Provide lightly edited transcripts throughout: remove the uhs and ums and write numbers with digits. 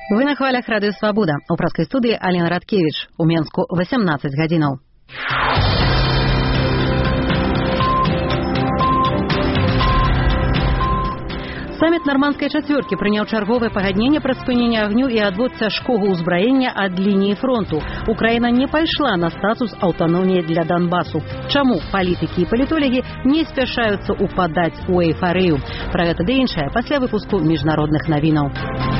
Вы на хвалях Радыё Свабода. У праскай студыі Алена Радкевіч. У Менску 18 гадзінаў. Саміт нармандскай чацвёркі прыняў чарговае пагадненне пра спыненне агню і адвод цяжкога ўзбраення ад лініі фронту. Украіна не пайшла на статус аўтаноміі для Донбасу. Чаму палітыкі і палітолагі не спяшаюцца упадаць у эйфарыю? Пра гэта ды іншае пасля выпуску міжнародных навінаў.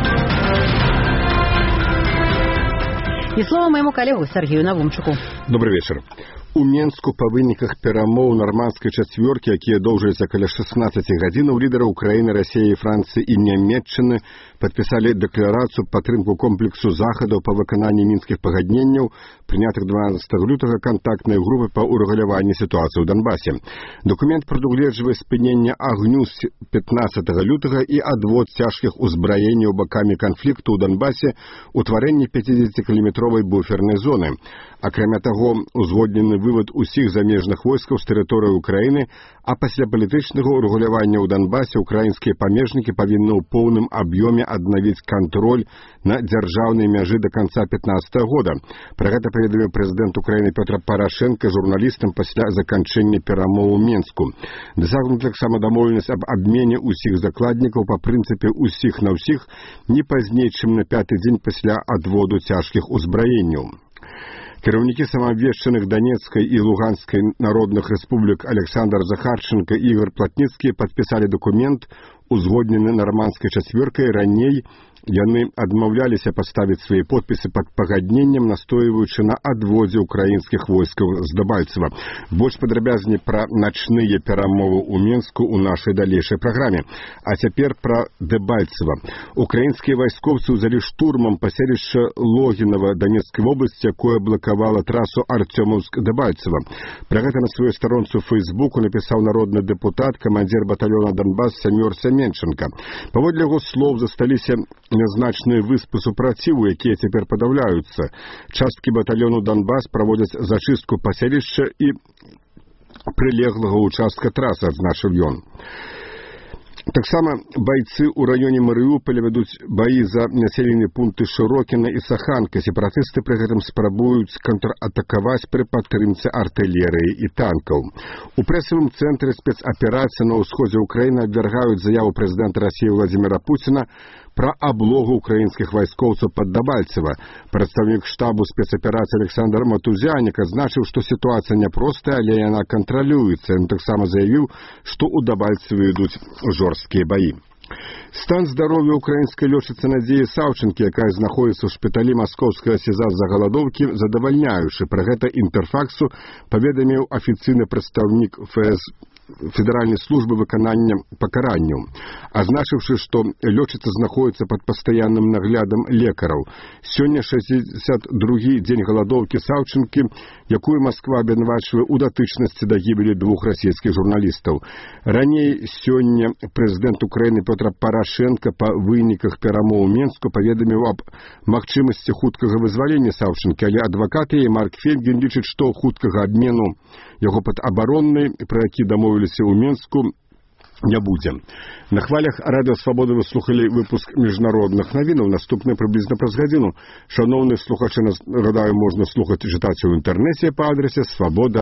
І слова майму калегу Сергею Навумчуку. Добрый вечер. У Менску па выніках перамоў нармандскай чацвёркі, якія доўжыліся каля 16 гадзінаў, лідары Украіны, Расіі, Францыі і Нямецчыны падпісалі дэкларацыю падтрымку комплексу захадаў па выкананні мінскіх пагадненняў, прынятых 12 лютага кантактнай групы па ўрэгуляванні сітуацыі ў Донбасе. Документ прадугледжвае спыненне агню з 15 лютага і адвод цяжкіх узбраенняў бакамі канфлікту ў Донбасе, утварэнне 50-кіламетровай буфернай зоны. Акрамя таго, узгоднены вывод усіх замежных войскаў з тэрыторыі Украіны, а пасля палітычнага ўрэгулявання ў Донбасе украінскія памежнікі павінны ў поўным аб'ёме аднавіць кантроль на дзяржаўнай мяжы да канца 15 года. Пра гэта паведаміў прэзідэнт Украіны Пётр Парашенка журналістам пасля заканчэння перамоў у Менску. Дасягнута таксама дамоўленасць аб абмене ўсіх закладнікаў па прынцыпе ўсіх на ўсіх не пазней, чым на 5-й дзень пасля адводу цяжкіх узбраенняў. Кіраўнікі самаабвешчаных Донецкай і Луганскай народных рэспублік Александр Захарченко і Ігор Платніцкі падпісалі дакумент, узгоднены нармандскай чацвёркай. Раней яны адмаўляліся паставіць свае подпісы пад пагадненнем, настойваючы на адводзе украінскіх войскаў з Дебальцева. Больш падрабязней пра начныя перамовы ў Менску ў нашай далейшай праграме. А цяпер пра Дебальцева. Украінскія вайскоўцы ўзялі штурмам паселішча Логінава Донецкай вобласці, якое блакавала трасу Артёмаўск-Дебальцева. Пра гэта на сваёй старонцы ў Фейсбуку напісаў народны дэпутат, камандзір батальёна Донбас Самёр Семенченко. Паводле яго слоў, засталіся нязначныя выспы супраціву, якія цяпер падаўляюцца. Часткі батальёну Донбас праводзяць зачыстку паселішча і прылеглага ўчастка трасы, адзначыў ён. Таксама байцы ў раёне Марыуполя вядуць баі за населеныя пункты Шырокіна і Саханка. Сепаратысты пры гэтым спрабуюць контратакаваць пры падтрымцы артылерыі і танкаў. У прэсавым цэнтры спецаперацыі на ўсходзе ўкраіны абвяргаюць заяву прэзідэнта Расіі Владзіміра Пуціна пра аблогу украінскіх вайскоўцаў пад Дебальцева. Прадстаўнік штабу спецаперацыі Александр Матузянік адзначыў, што сітуацыя няпростая, але яна кантралюецца. Ён таксама заявіў, што ў Дебальцеве ідуць жорсткія баі. Стан здароўя украінскай лётчыцы Надзеі Саўчынкі, якая знаходзіцца ў шпіталі маскоўскага СІЗА з-за галадоўкі, задавальняючы. Пра гэта Інтэрфаксу паведаміў афіцыйны прадстаўнік Федэральнай службы выканання пакаранняў, азначыўшы, што лётчыца знаходзіцца пад пастаянным наглядам лекараў. Сёння 62-й дзень галадоўкі Саўчынкі, якую Масква абвінавачвае ў датычнасці да гібелі 2 расійскіх журналістаў. Раней сёння прэзідэнт Украіны Пётр Парашенка па выніках перамоў у Менску паведаміў аб магчымасці хуткага вызвалення Саўчынкі, але адвакат яе Марк Фельгін лічыць, што хуткага абмену яго пад абароннай, пра які дамовіліся ў Менску, не будзе. На хвалях Радыё Свабода вы слухалі выпуск міжнародных навінаў. Наступны прыблізна праз гадзіну. Шановныя слухачы, нагадаю, можна слухаць і чытаць у інтэрнэце па адрасе Свабода.